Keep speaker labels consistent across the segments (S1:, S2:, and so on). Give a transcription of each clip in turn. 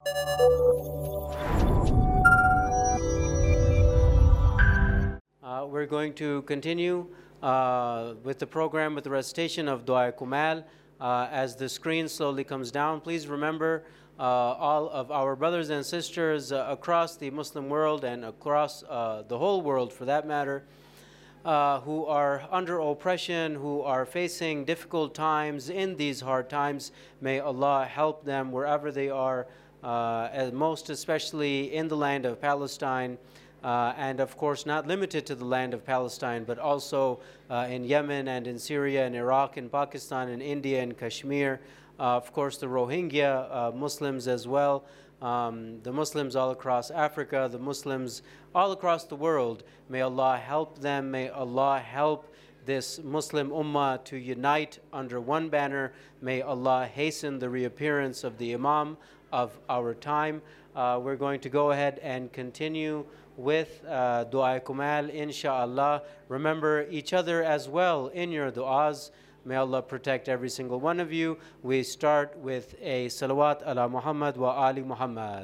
S1: We're going to continue with the program with the recitation of Dua Kumal. As the screen slowly comes down, please remember all of our brothers and sisters across the Muslim world and across the whole world for that matter, who are under oppression, who are facing difficult times in these hard times. May Allah help them wherever they are, and most especially in the land of Palestine. And of course not limited to the land of Palestine, but also in Yemen and in Syria and Iraq and Pakistan and India and Kashmir. Of course the Rohingya Muslims as well, the Muslims all across Africa, the Muslims all across the world. May Allah help them. May Allah help this Muslim Ummah to unite under one banner. May Allah hasten the reappearance of the Imam of our time. We're going to go ahead and continue with Dua Kumal, inshallah. Remember each other as well in your du'as. May Allah protect every single one of you. We start with a salawat ala Muhammad wa ali Muhammad.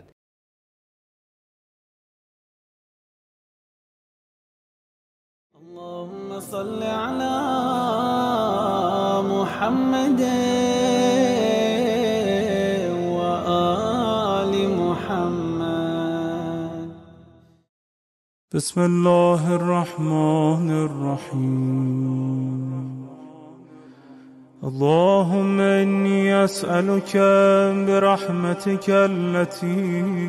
S2: Allahumma salli ala Muhammad wa ali Muhammad.
S3: بسم الله الرحمن الرحيم اللهم إني أسألك برحمتك التي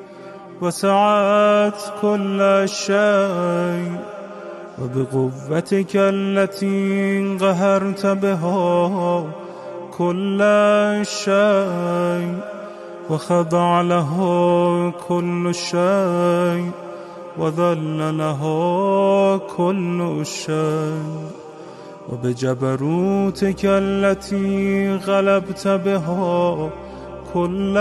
S3: وسعت كل شيء وبقوتك التي قهرت بها كل شيء وخضع له كل شيء وذل له كل شيء وبجبروتك التي غلبت بها كل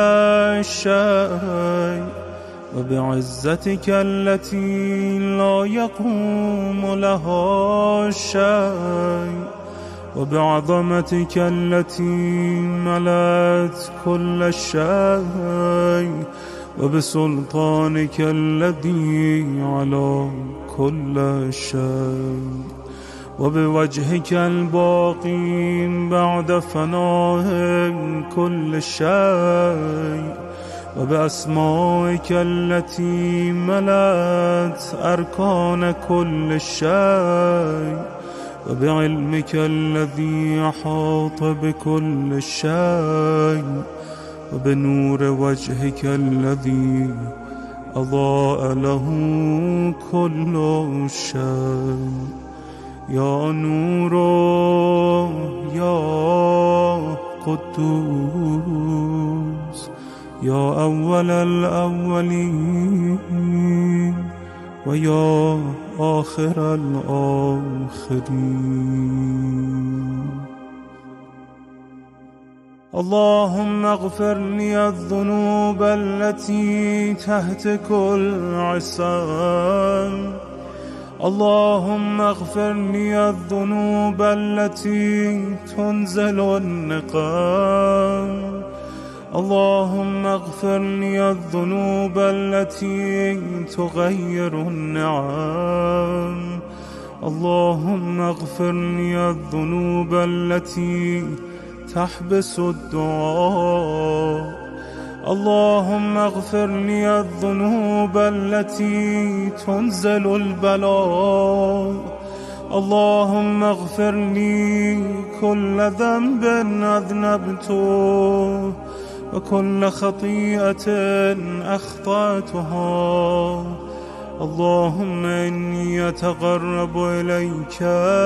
S3: شيء وبعزتك التي لا يقوم لها شيء وبعظمتك التي ملأت كل شيء وبسلطانك الذي على كل شيء وبوجهك الباقي بعد فناء كل شيء وبأسمائك التي ملأت أركان كل شيء وبعلمك الذي أحاط بكل شيء وبنور وجهك الذي أضاء له كل شيء يا نور يا قدوس يا أول الأولين ويا آخر الآخرين اللهم اغفر لي الذنوب التي تهتك العصام اللهم اغفر لي الذنوب التي تنزل النقام اللهم اغفر لي الذنوب التي تغير النعم اللهم اغفر لي الذنوب التي تحبس الدعاء اللهم اغفر لي الذنوب التي تنزل البلاء اللهم اغفر لي كل ذنب أذنبته وكل خطيئة أخطأتها اللهم إني أتقرب إليك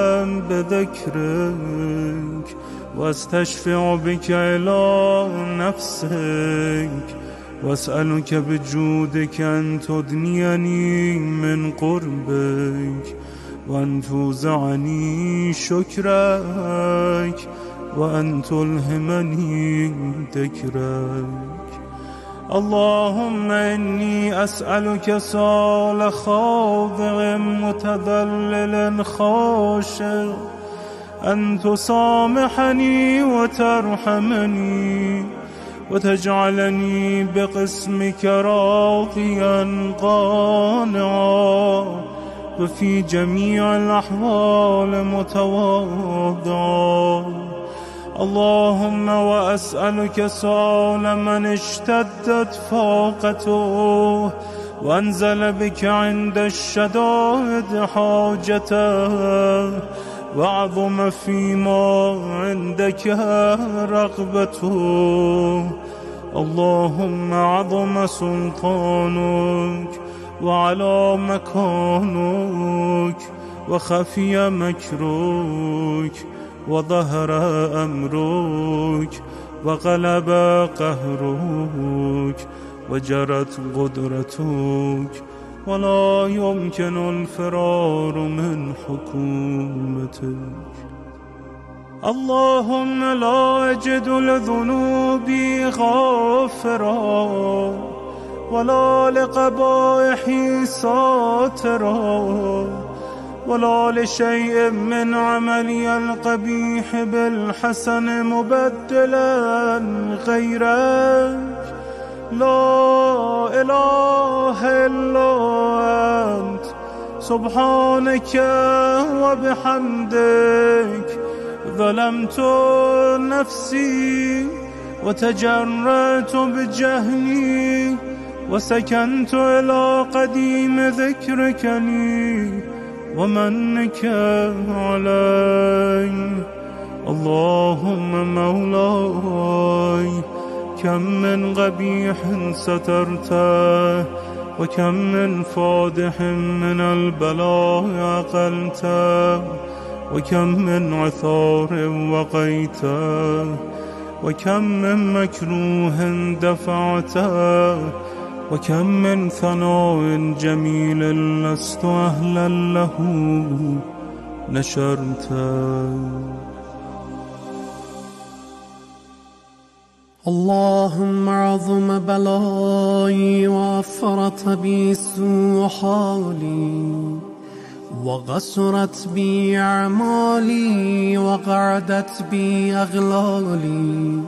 S3: بذكرك واستشفع بك إلى نفسك واسألك بجودك أن تدنيني من قربك وأن توزعني شكرك وأن تلهمني ذكرك اللهم إني أسألك سؤال خاضع متذلل خاشع أن تسامحني وترحمني وتجعلني بقسمك راضيا قانعا وفي جميع الأحوال متواضعا. اللهم وأسألك سؤال من اشتدت فاقته وانزل بك عند الشدائد حاجته وعظم فيما عندك رغبته. اللهم عظم سلطانك وعلى مكانك وخفي مكرك وظهر أمرك وغلب قهرك وجرت قدرتك ولا يمكن الفرار من حكومتك. اللهم لا أجد لذنوبي غافرا ولا لقبائحي ساترا ولا لشيء من عملي القبيح بالحسن مبدلا غيرك. لا إله إلا أنت سبحانك وبحمدك ظلمت نفسي وتجرأت بجهلي وسكنت إلى قديم ذكرك لي ومنك علي. اللهم مولاي كم من قبيح سترته وكم من فادح من البلاء عقلته وكم من عثار وقيته وكم من مكروه دفعته وكم من ثناء جميل لست أهلا له نشرته.
S4: اللهم عظم بلائي وافرط بي سوء حالي وغسرت بي أعمالي وقعدت بي أغلالي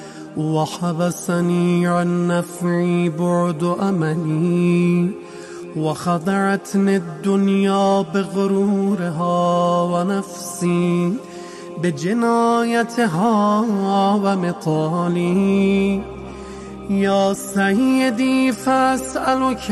S4: وحبسني عن نفعي بعد أملي وخدعتني الدنيا بغرورها ونفسي بجنايتها ومطالي. يا سيدي فأسألك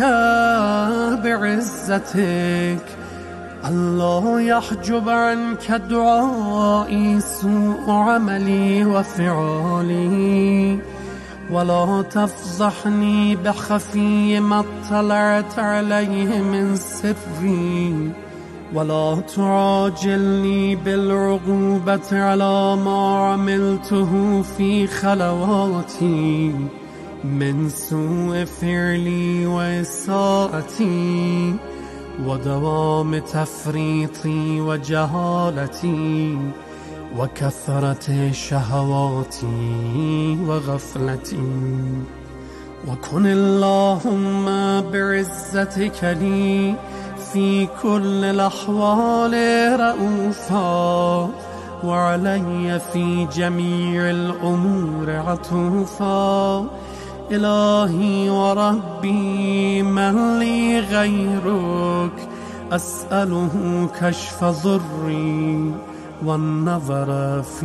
S4: بعزتك ألا يحجب عنك دعائي سوء عملي وفعالي ولا تفضحني بخفي ما اطلعت عليه من سري ولا تعاجلني بالعقوبة على ما عملته في خلواتي من سوء فعلي وإساءتي ودوام تفريطي وجهالتي وكثرة شهواتي وغفلتي. وكن اللهم بعزتك لي في كل الأحوال رؤوفا وعلي في جميع الأمور عطوفا. إلهي وربي من لي غيرك أسأله كشف ضري والنظر في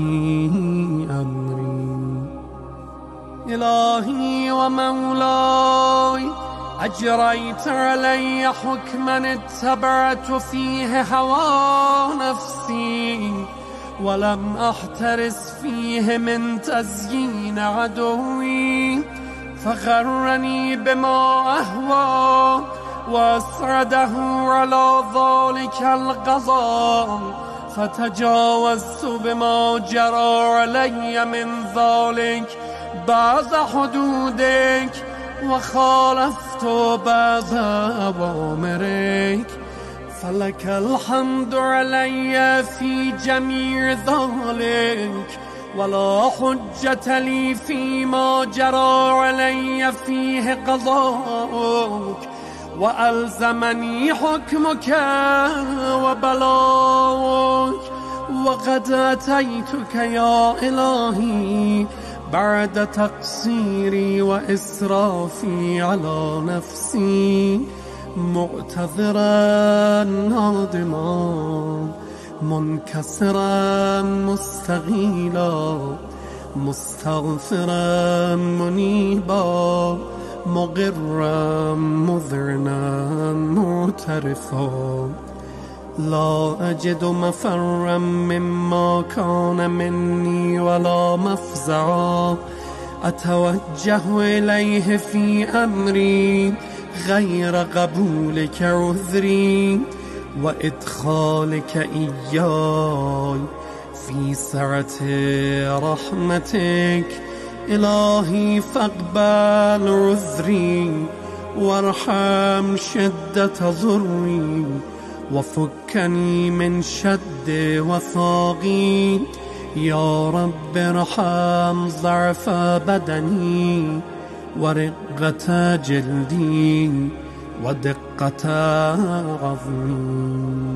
S4: أمري. إلهي ومولاي أجريت علي حكما اتبعت فيه هوى نفسي ولم أحترس فيه من تزيين عدوي فغرني بما أهوى وأسرده على ذلك القضاء فتجاوزت بما جرى علي من ذلك بعض حدودك وخالفت بعض أوامرك فلك الحمد علي في جميع ذلك ولا حجة لي فيما جرى علي فيه قضاءك وألزمني حكمك وبلاغك وقد أتيتك يا إلهي بعد تقصيري وإسرافي على نفسي، معتذرا نادما منكسرا مستغيلا، مستغفرا منيبا، مقرا مذعنا معترفا. لا أجد مفرا مما كان مني ولا مفزعا، أتوجه إليه في أمري غير قبولك عذري وإدخالك إياي في سعة رحمتك. إلهي فاقبل عذري وارحم شدة ضري، وفكني من شد وثاقي. يا رب ارحم ضعف بدني ورقة جلدي ودقة عظمي.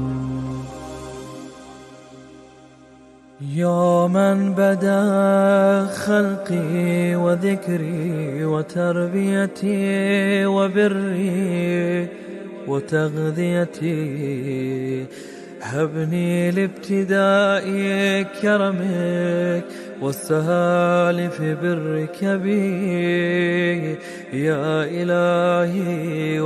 S2: يا من بدا خلقي وذكري وتربيتي وبري وتغذيتي، هبني لابتداء كرمك والسهال في برك بي. يا إلهي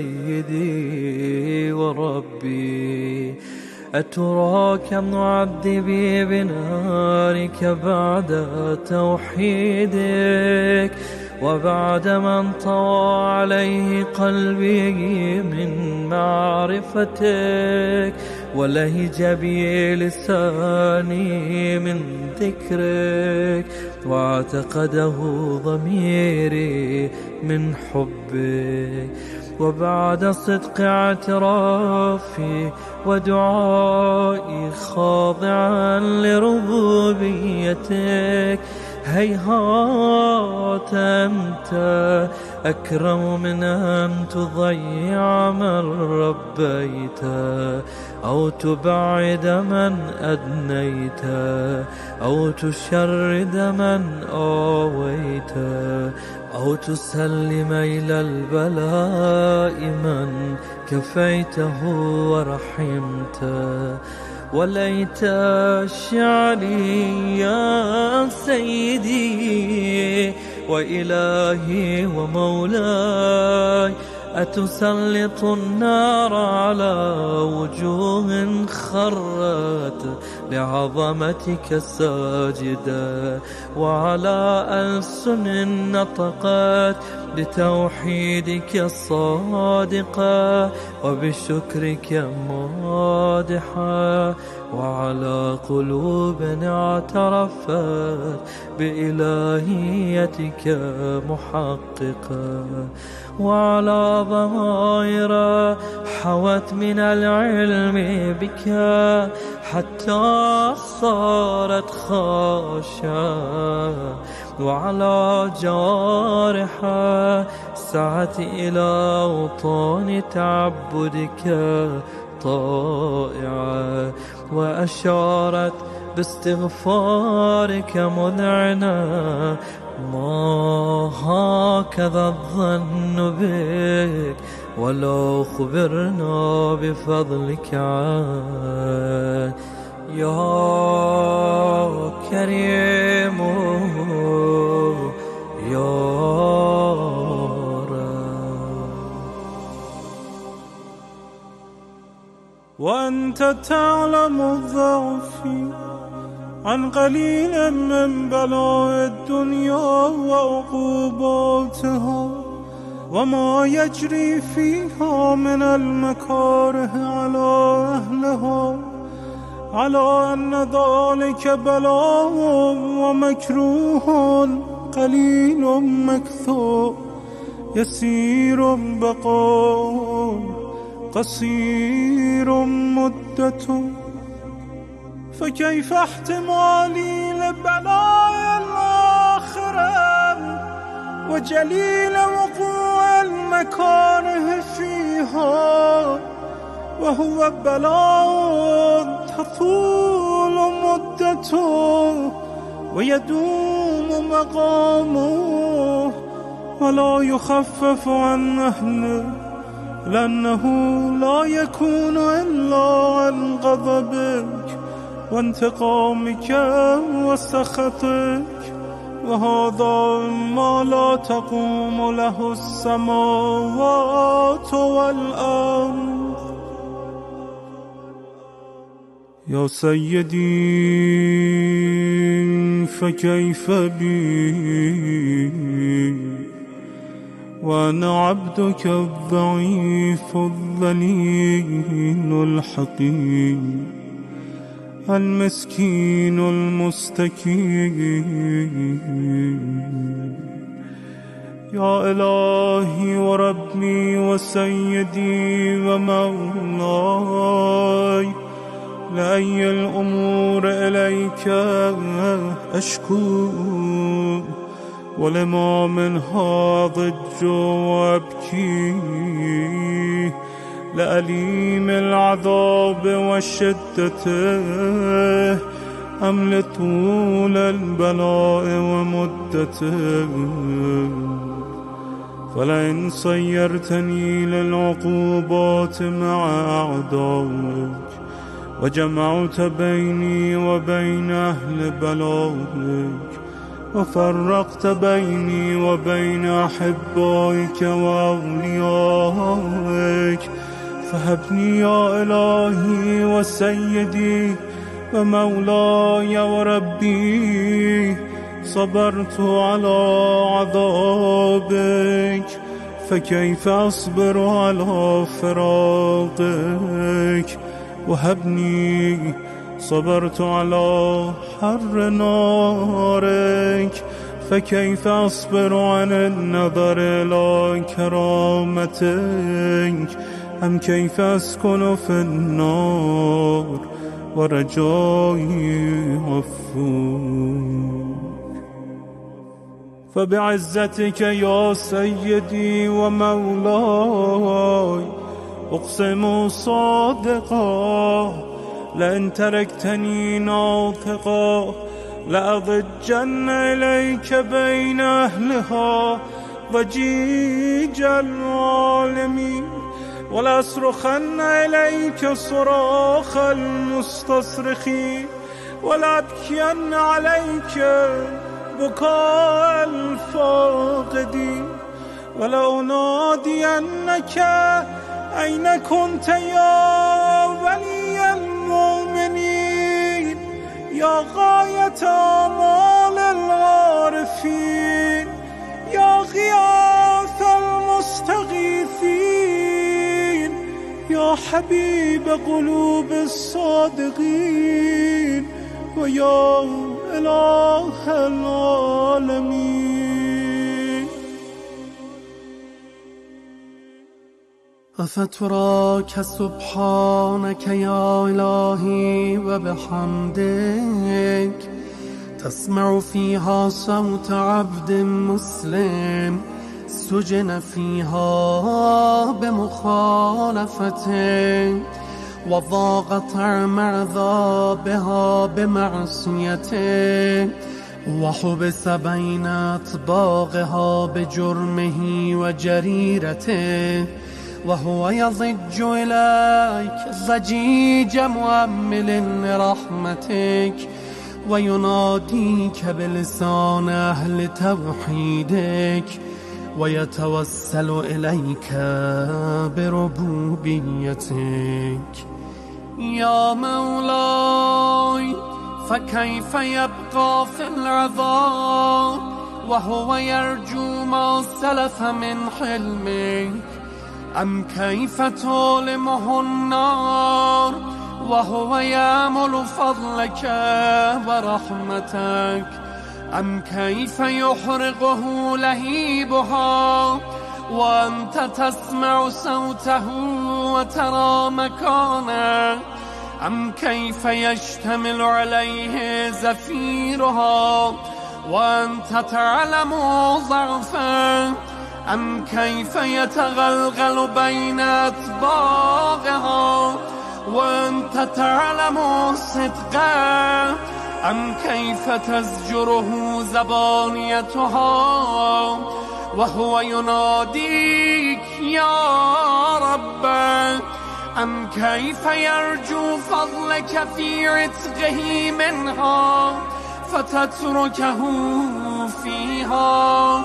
S2: وسيدي وربي، أترى كم نعذبي بنارك بعد توحيدك، وبعد ما انطوى عليه قلبي من معرفتك، ولهج بي لساني من ذكرك، واعتقده ضميري من حبك. وبعد صدق اعترافي ودعائي خاضعا لربوبيتك، هيهات أنت أكرم من أن تضيع من ربيت، أو تبعد من أدنيت، أو تشرد من آويت، أو تسلم إلى البلاء من كفيته ورحمته. وليت شعري يا سيدي وإلهي ومولاي، أتسلط النار على وجوه خرت لعظمتك ساجدة، وعلى ألسن نطقت بتوحيدك الصادقة وبشكرك مادحة، وعلى قلوب اعترفت بإلهيتك محققة، وعلى ضمائر حوت من العلم بك حتى صارت خاشعة، وعلى جوارح سعت إلى أوطان تعبدك طائعة، وأشارت باستغفارك مذعنة. ما هكذا الظن بك، ولو خبرنا بفضلك عنك. يا كريم يا
S3: وأنت تعلم ضعفي عن قليل من بلاء الدنيا وعقوباتها، وما يجري فيها من المكاره على أهلها، على أن ذلك بلاء ومكروه قليل مكثور، يسير بقاء قصير مدة. فكيف احتمالي لبلاء الآخرة وجليل وقوع المكاره فيها، وهو بلاء تطول مدته ويدوم مقامه ولا يخفف عن أهله، لأنه لا يكون إلا عن غضبك وانتقامك وسخطك، وهذا ما لا تقوم له السماوات والأرض. يا سيدي فكيف بي وأنا عبدك الضعيف الذليل الحقير المسكين المستكين. يا إلهي وربي وسيدي ومولاي، لأي الأمور إليك أشكو، ولما منها ضج وأبكي، لأليم العذاب وشدته أم لطول البلاء ومدته؟ فلئن صيرتني للعقوبات مع أعدائك وجمعت بيني وبين أهل بلائك وفرقت بيني وبين أحبائك وأوليائك، فهبني يا إلهي وسيدي ومولاي وربي. صبرت على عذابك، فكيف أصبر على فراقك؟ وهبني صبرت على حر نارك، فكيف أصبر عن النظر إلى كرامتك؟ أم كيف أسكن في النار ورجائي غفور؟ فبعزتك يا سيدي ومولاي أقسم صادقا، لئن تركتني ناطقا لأضجن إليك بين أهلها ضجيج العالمين، ولأصرخن إليك صراخ المستصرخين، ولأبكين عليك بكاء الفاقدين، ولأنادينك أين كنت يا ولي المؤمنين، يا غاية آمال العارفين، يا غياث المستغيثين، يا حبيب قلوب الصادقين، ويا إله العالمين.
S4: أفتراك سبحانك يا إلهي وبحمدك تسمع فيها صوت عبد مسلم سجن فيها بمخالفتك، وضاق طعم عذابها بمعصيته، وحبس بين أطباقها بجرمه وجريرته، وهو يضج إليك ضجيج مؤمل لرحمتك، ويناديك بلسان أهل توحيدك، ويتوسل إليك بربوبيتك. يا مولاي فكيف يبقى في العذاب وهو يرجو ما سلف من حلمك؟ أم كيف تؤلمه النار وهو يأمل فضلك ورحمتك؟ أم كيف يحرقه لهيبها وأنت تسمع صوته وترى مكانه؟ أم كيف يشتمل عليه زفيرها وأنت تعلم ضعفه؟ أم كيف يتغلغل بين أطباقها وأنت تعلم صدقه؟ أم كيف تزجره زبانيتها وهو يناديك يا رب؟ أم كيف يرجو فضلك في عتقه منها فتتركه فيها؟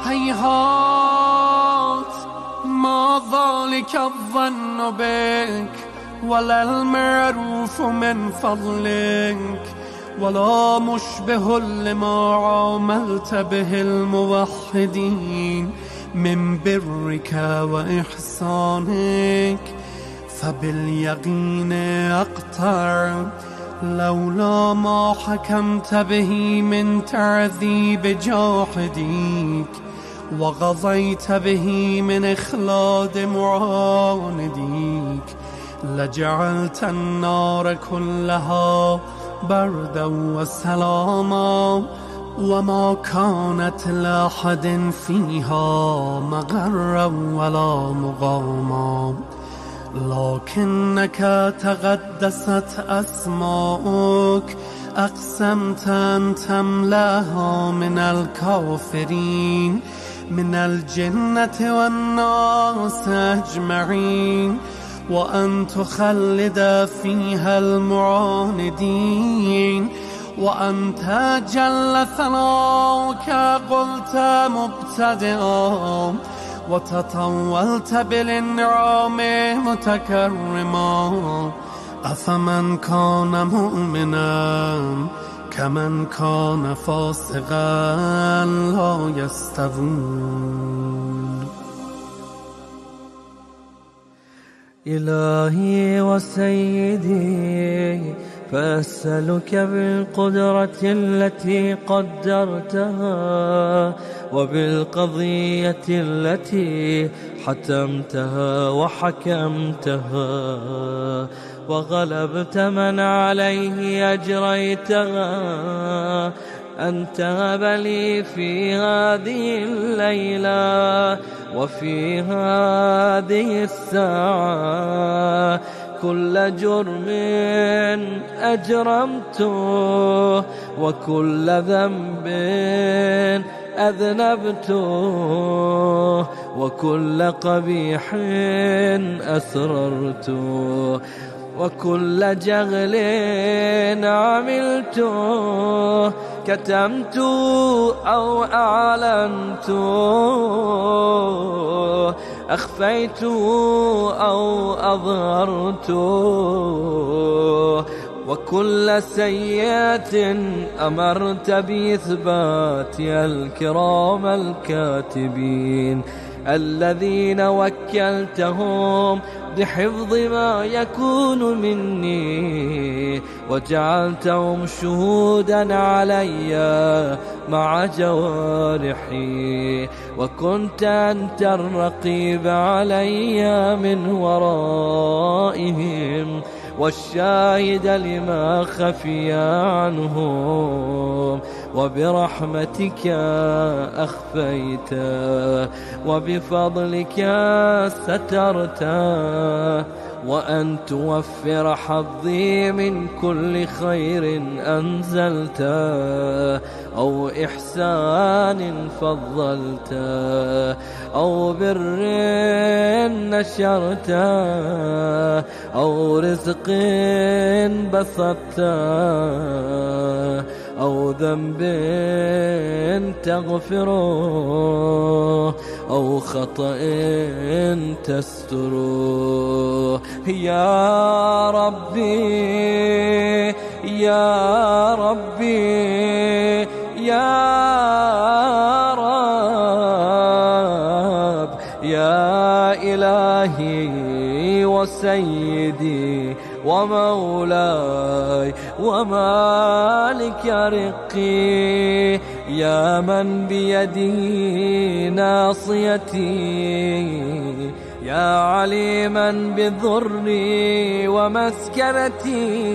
S4: هيهات، ما ذلك الظن بك ولا المعروف من فضلك ولا مشبه لما عاملت به الموحدين من برك وإحسانك. فباليقين أقطع لولا ما حكمت به من تعذيب جاحديك وغضيت به من إخلاد معانديك لجعلت النار كلها بردا وسلاما وما كانت لأحد فيها مغرا ولا مقاما. لكنك تقدست أسماؤك أقسمت أن تملاها من الكافرين من الجنة والناس أجمعين وأن تخلد فيها المعاندين. وأنت جل ثناؤك قلت مبتدئا وتطولت بالإنعام متكرما. أفمن كان مؤمنا كمن كان فاسقا لا يستوون.
S2: إلهي وسيدي، فأسألك بالقدرة التي قدرتها وبالقضية التي حتمتها وحكمتها وغلبت من عليه أجريتها أن تهب لي في هذه الليلة وفي هذه الساعة كل جرم أجرمته وكل ذنب أذنبته وكل قبيح أسررته وكل جغل عملته كتمت أو أعلنت أخفيت أو أظهرت وكل سيئة أمرت بإثبات الكرام الكاتبين الذين وكلتهم بحفظ ما يكون مني وجعلتهم شهودا علي مع جوارحي وكنت أنت الرقيب علي من ورائهم والشاهد لما خفي عنهم وبرحمتك أخفيت وبفضلك سترت وأن توفر حظي من كل خير أنزلت أو إحسان فضلت أو بر نشرت أو رزق بسطت أو ذنب تغفره أو خطأ تستره يا ربي يا ربي يا رب يا إلهي وسيدي ومولاي ومالك رقي يا من بيده ناصيتي يا عليما بضري ومسكنتي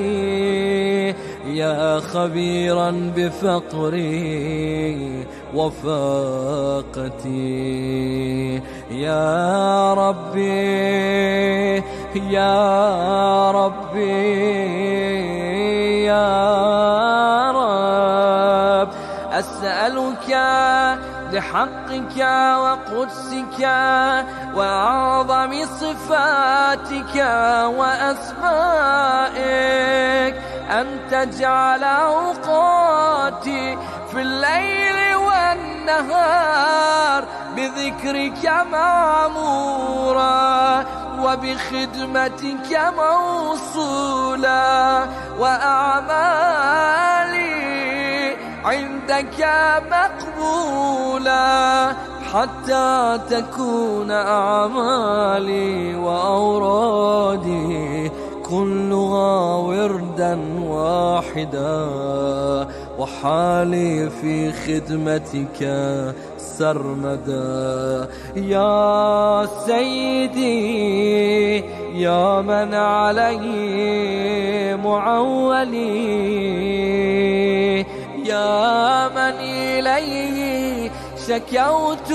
S2: يا خبيرا بفقري وفاقتي يا ربي يا ربي يا أسألك لحقك وقدسك وأعظم صفاتك وأسمائك أن تجعل أوقاتي في الليل والنهار بذكرك معمورا وبخدمتك موصولا وأعمالي عندك مقبولا حتى تكون أعمالي وأورادي كلها وردا واحدا وحالي في خدمتك سرمدا. يا سيدي يا من عليه معولي يا من إليه شكوت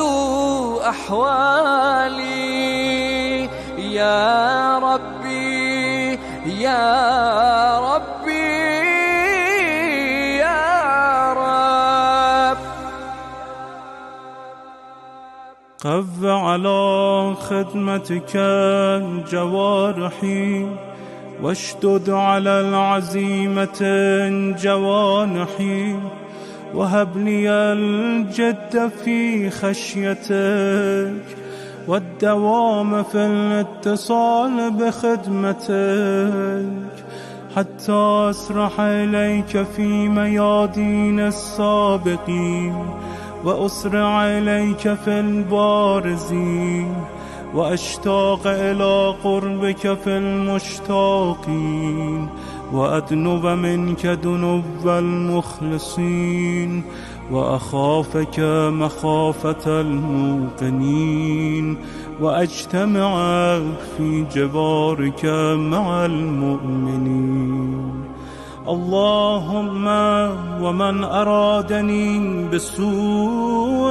S2: أحوالي يا ربي يا ربي يا رب.
S3: قف على خدمتك جوارحي واشدد على العزيمة جوانحي وهب لي الجد في خشيتك والدوام في الاتصال بخدمتك حتى أسرح إليك في ميادين السابقين وأسرع إليك في البارزين وأشتاق إلى قربك في المشتاقين وأدنب منك دنب المخلصين وأخافك مخافة الموقنين وأجتمع في جبارك مع المؤمنين. اللهم ومن أرادني بسوء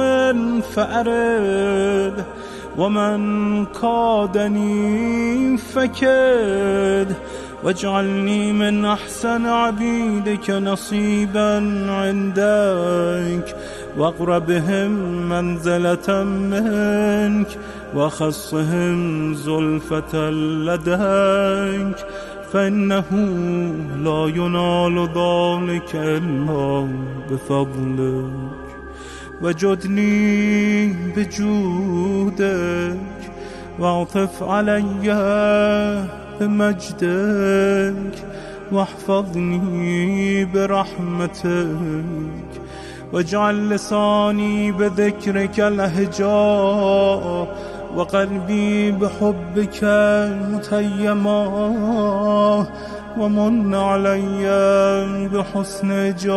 S3: فأرد ومن كادني فكد واجعلني من أحسن عبيدك نصيبا عندك واقربهم منزلة منك وخصهم زلفة لديك فإنه لا ينال ذلك إلا بفضلك. وجدني بجودك واعطف علي بمجدك واحفظني برحمتك واجعل لساني بذكرك لهجا وقلبي بحبك متيما ومن علي بحسن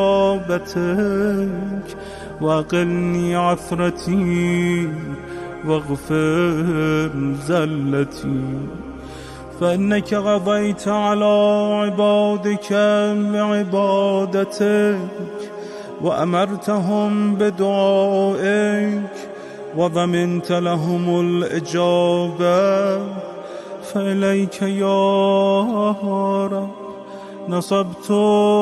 S3: إجابتك وأقلني عثرتي واغفر زلتي فإنك قضيت على عبادك بعبادتك وأمرتهم بدعائك وضمنت لهم الإجابة فإليك يا رب نصبت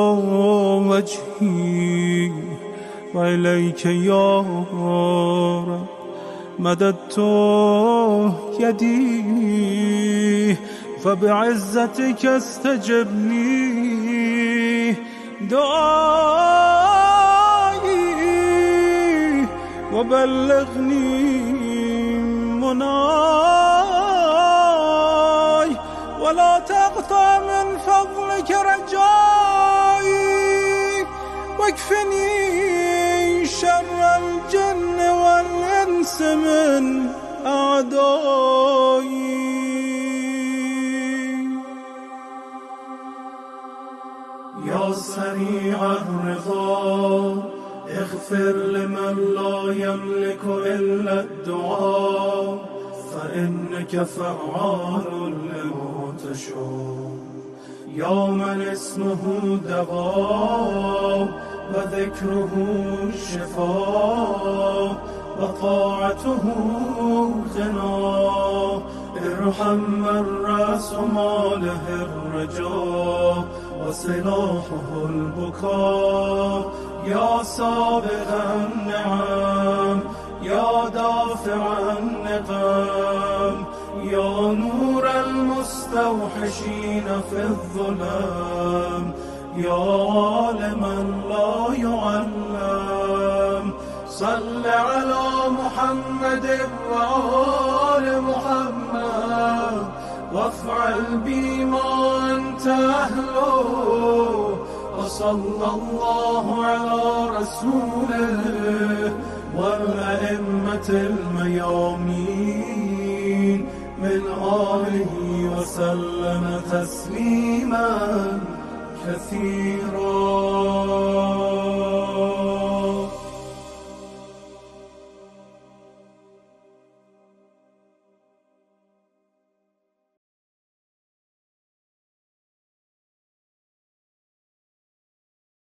S3: وجهي وإليك يا رب مددت يدي فبعزتك استجب لي دعائي وبلغني مناي ولا تقطع من فضلك رجائي واكفني شر الجن والإنس من أعدائي. يا سريع الرضا اغفر لمن لا يملك إلا الدعاء فإنك فعال لما تشاء. يا من اسمه دواء وذكره شفاء وطاعته غنى ارحم من رأس ماله الرجاء وسلاحه البكاء يا سابق النعم يا دافع النقم يا نور المستوحشين في الظلام يا عالما لا يعلم صل على محمد وآل محمد وافعل بما أنت أهله وصلى الله على رسوله والأئمة الميامين من آله وسلم تسليما كثيرا.